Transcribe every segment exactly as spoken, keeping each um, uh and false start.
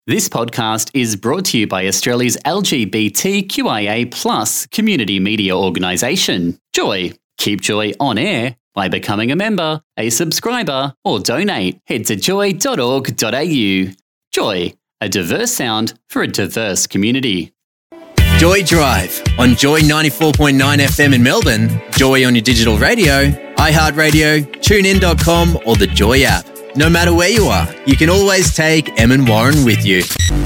This podcast is brought to you by Australia's L G B T Q I A plus community media organisation, Joy. Keep Joy on air by becoming a member, a subscriber, or donate. Head to joy dot org dot a u. Joy, a diverse sound for a diverse community. Joy Drive on Joy ninety-four point nine F M in Melbourne, Joy on your digital radio, iHeartRadio, tune in dot com or the Joy app. No matter where you are, you can always take Em and Warren with you.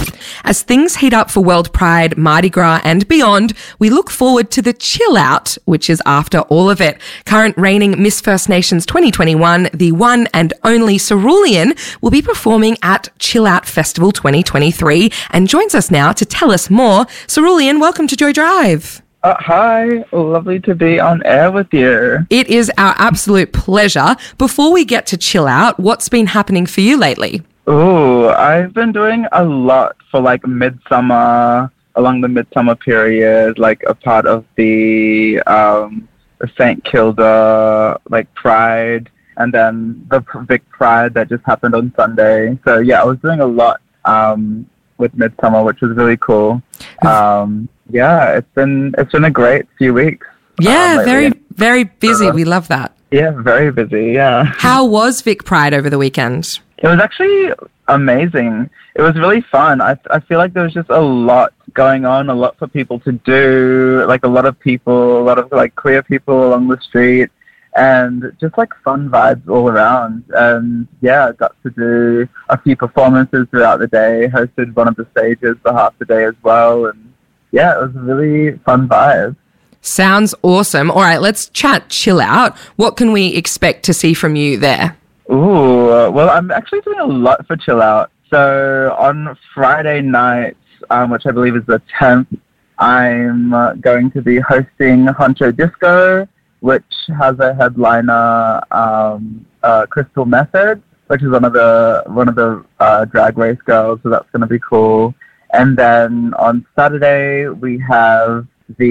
As things heat up for World Pride, Mardi Gras and beyond, we look forward to the Chill Out, which is after all of it. Current reigning Miss First Nations twenty twenty-one, the one and only Cerulean, will be performing at Chill Out Festival twenty twenty-three and joins us now to tell us more. Cerulean, welcome to Joy Drive. Uh, hi, lovely to be on air with you. It is our absolute pleasure. Before we get to Chill Out, what's been happening for you lately? Ooh, I've been doing a lot for like midsummer, along the midsummer period, like a part of the um, Saint Kilda like Pride, and then the big Pride that just happened on Sunday. So yeah, I was doing a lot um, with midsummer, which was really cool. Um, yeah, it's been it's been a great few weeks. Yeah, um, very very busy. We love that. Yeah, very busy. Yeah. How was Vic Pride over the weekend? It was actually amazing. It was really fun. I I feel like there was just a lot going on, a lot for people to do, like a lot of people, a lot of like queer people along the street, and just like fun vibes all around. And yeah, I got to do a few performances throughout the day, hosted one of the stages for half the day as well, and yeah, it was a really fun vibe. Sounds awesome. All right, let's chat Chill Out. What can we expect to see from you there? Ooh, uh, well, I'm actually doing a lot for Chill Out. So on Friday night, um, which I believe is the tenth, I'm uh, going to be hosting Honcho Disco, which has a headliner, um, uh, Crystal Method, which is one of the one of the uh, drag race girls, so that's going to be cool. And then on Saturday, we have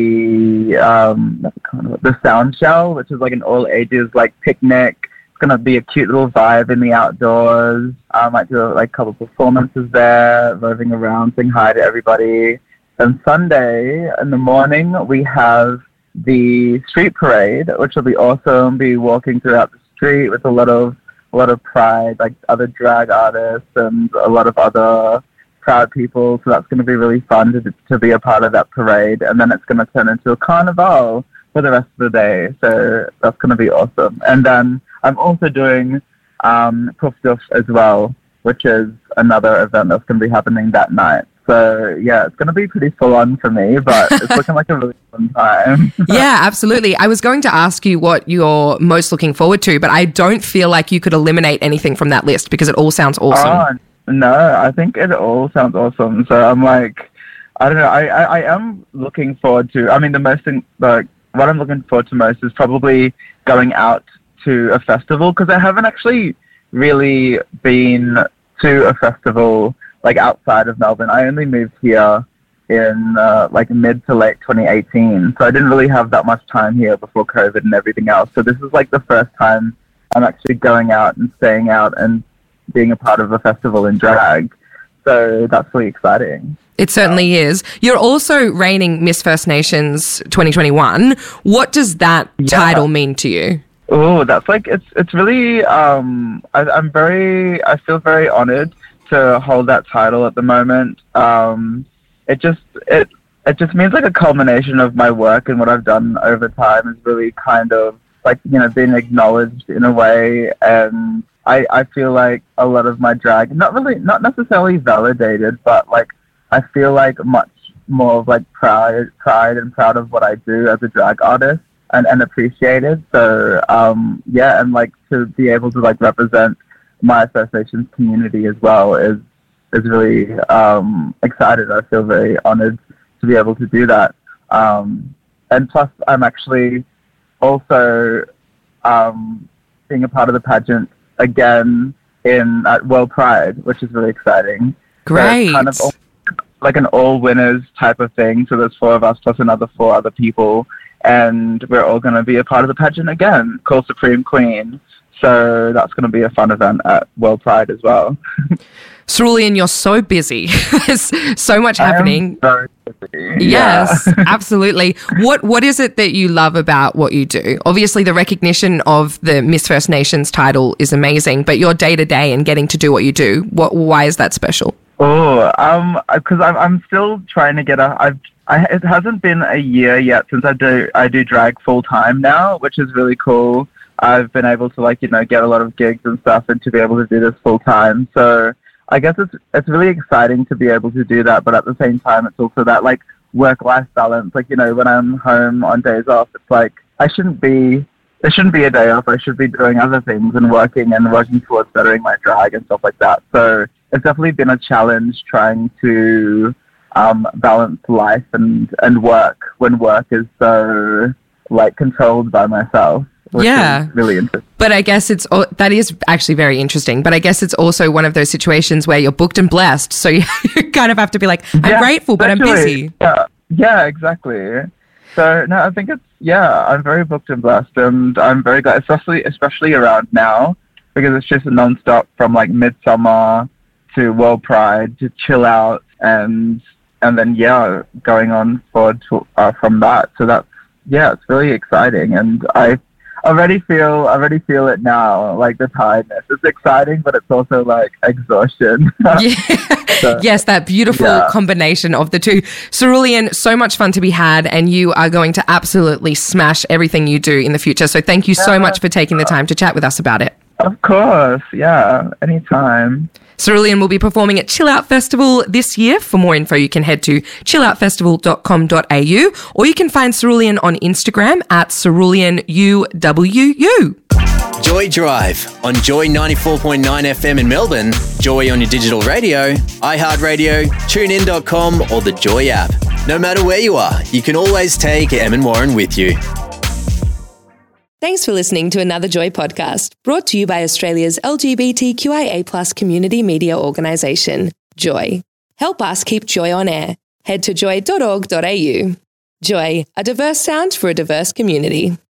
the um, the Sound Shell, which is like an all ages like picnic. It's gonna be a cute little vibe in the outdoors. I might do like a couple performances there, roving around, saying hi to everybody. And Sunday in the morning, we have the street parade, which will be awesome. Be walking throughout the street with a lot of a lot of pride, like other drag artists and a lot of other proud people, so that's going to be really fun to to be a part of that parade, and then it's going to turn into a carnival for the rest of the day, so that's going to be awesome. And then I'm also doing um, Puff Duff as well, which is another event that's going to be happening that night. So yeah, it's going to be pretty full on for me, but it's looking like a really fun time. Yeah, absolutely. I was going to ask you what you're most looking forward to, but I don't feel like you could eliminate anything from that list because it all sounds awesome. Oh, no, I think it all sounds awesome. So I'm like, I don't know. I, I, I am looking forward to, I mean, the most, thing, like, what I'm looking forward to most is probably going out to a festival, because I haven't actually really been to a festival, like, outside of Melbourne. I only moved here in, uh, like, mid to late twenty eighteen. So I didn't really have that much time here before COVID and everything else. So this is, like, the first time I'm actually going out and staying out and being a part of a festival in drag. So that's really exciting. It certainly is. You're also reigning Miss First Nations twenty twenty-one. What does that yeah. title mean to you? Oh, that's like, it's it's really, um, I, I'm very, I feel very honored to hold that title at the moment. Um, it just, it, it just means like a culmination of my work and what I've done over time is really kind of like, you know, being acknowledged in a way, and I, I feel like a lot of my drag, not really, not necessarily validated, but like I feel like much more of like pride, pride and proud of what I do as a drag artist, and, and appreciated. So um, yeah, and like to be able to like represent my First Nations community as well is is really um, excited. I feel very honored to be able to do that. Um, and plus, I'm actually also um, being a part of the pageant again in at World Pride, which is really exciting. Great. So kind of all, like an all winners type of thing. So there's four of us plus another four other people, and we're all going to be a part of the pageant again, called Supreme Queen. So that's going to be a fun event at World Pride as well. Cerulean, you're so busy. There's so much happening. I am very busy. Yes, Yeah. absolutely. What What is it that you love about what you do? Obviously, the recognition of the Miss First Nations title is amazing, but your day to day and getting to do what you do, what why is that special? Oh, um, because I'm I'm still trying to get a. I've I, it hasn't been a year yet since I do I do drag full time now, which is really cool. I've been able to like you know get a lot of gigs and stuff, and to be able to do this full time. So I guess it's it's really exciting to be able to do that, but at the same time, it's also that like work-life balance. Like you know, when I'm home on days off, it's like I shouldn't be. There shouldn't be a day off. I should be doing other things and working and working towards bettering my drag and stuff like that. So it's definitely been a challenge trying to um, balance life and and work when work is so like controlled by myself. Which Yeah. is really interesting. But I guess it's al- that is actually very interesting. But I guess it's also one of those situations where you're booked and blessed, so you, you kind of have to be like, I'm Yeah, grateful, but I'm especially- busy. Yeah, yeah, exactly. So no, I think it's yeah, I'm very booked and blessed, and I'm very glad, especially especially around now because it's just nonstop from like midsummer to World Pride to chill out, and and then yeah, going on forward to, uh, from that. So that's yeah, it's really exciting, and I already feel I already feel it now, like the tiredness. It's exciting, but it's also like exhaustion. Yeah. So, Yes, that beautiful yeah. combination of the two. Cerulean, so much fun to be had, and you are going to absolutely smash everything you do in the future. So thank you so Yeah. much for taking the time to chat with us about it. Of course, yeah, anytime. Cerulean will be performing at Chill Out Festival this year. For more info, you can head to chill out festival dot com dot a u, or you can find Cerulean on Instagram at cerulean u w u. Joy Drive on Joy ninety-four point nine F M in Melbourne, Joy on your digital radio, iHeartRadio, tune in dot com or the Joy app. No matter where you are, you can always take Em and Warren with you. Thanks for listening to another Joy podcast, brought to you by Australia's L G B T Q I A plus community media organisation, Joy. Help us keep Joy on air. Head to joy dot org dot a u. Joy, a diverse sound for a diverse community.